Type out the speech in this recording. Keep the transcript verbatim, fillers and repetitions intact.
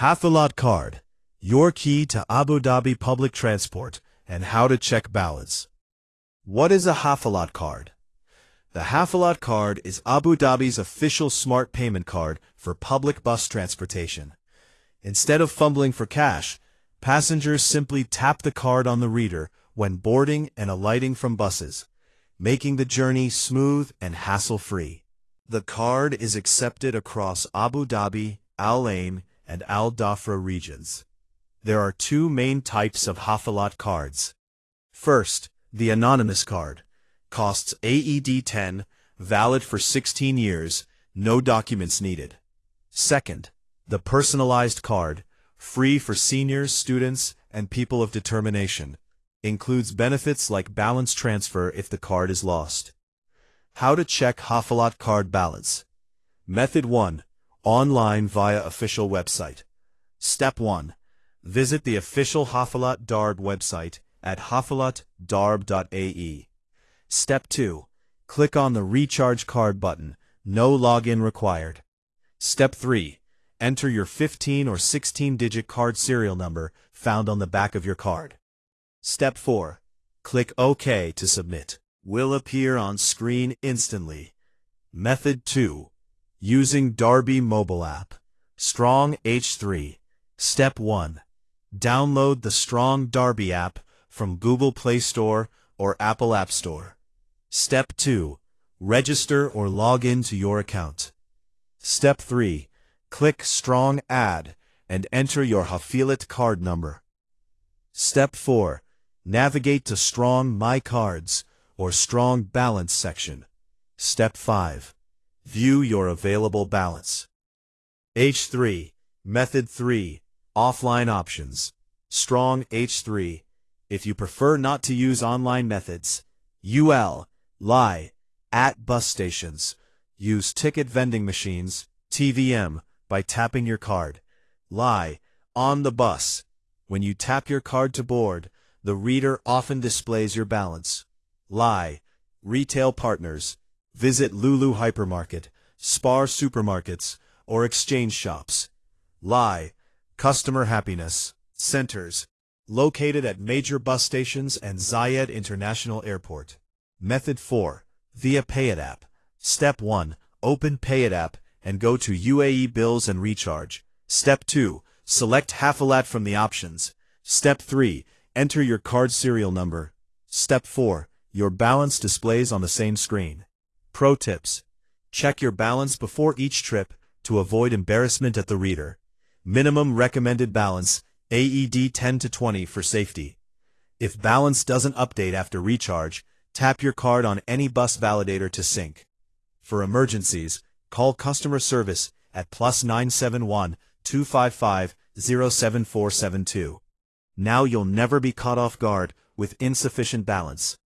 Hafalat card, your key to Abu Dhabi public transport and how to check balance. What is a Hafalat card? The Hafalat card is Abu Dhabi's official smart payment card for public bus transportation. Instead of fumbling for cash, passengers simply tap the card on the reader when boarding and alighting from buses, making the journey smooth and hassle-free. The card is accepted across Abu Dhabi, Al Ain, and Al Dhafra regions. There are two main types of Hafalat cards. First, the anonymous card. Costs A E D ten, valid for sixteen years, no documents needed. Second, the personalized card, free for seniors, students, and people of determination. Includes benefits like balance transfer if the card is lost. How to check Hafalat card balance. Method one. Online via official website. Step one. Visit the official Hafalat Darb website at hafalat darb dot A E. Step two. Click on the Recharge Card button. No login required. Step three. Enter your fifteen or sixteen digit card serial number found on the back of your card. Step four. Click OK to submit. Will appear on screen instantly. Method two. Using Darbi mobile app. Strong H three. Step one. Download the Strong Darbi app from Google Play Store or Apple App Store. Step two. Register or log in to your account. Step three. Click Strong Add and enter your Hafalat card number. Step four. Navigate to Strong My Cards or Strong Balance section. Step five. View your available balance. H three. Method three. Offline options. Strong H three. If you prefer not to use online methods, U L, lie, at bus stations. Use ticket vending machines, T V M, by tapping your card. Lie, on the bus. When you tap your card to board, the reader often displays your balance. Lie, retail partners. Visit Lulu Hypermarket, Spar supermarkets, or exchange shops. Lie, customer happiness centers, located at major bus stations and Zayed International Airport. Method four. Via Payit app. Step one. Open Payit app and go to U A E Bills and Recharge. Step two. Select Hafalat from the options. Step three. Enter your card serial number. Step four. Your balance displays on the same screen. Pro tips. Check your balance before each trip to avoid embarrassment at the reader. Minimum recommended balance, A E D ten to twenty for safety. If balance doesn't update after recharge, tap your card on any bus validator to sync. For emergencies, call customer service at plus nine seven one, two five five, zero seven four seven two. Now you'll never be caught off guard with insufficient balance.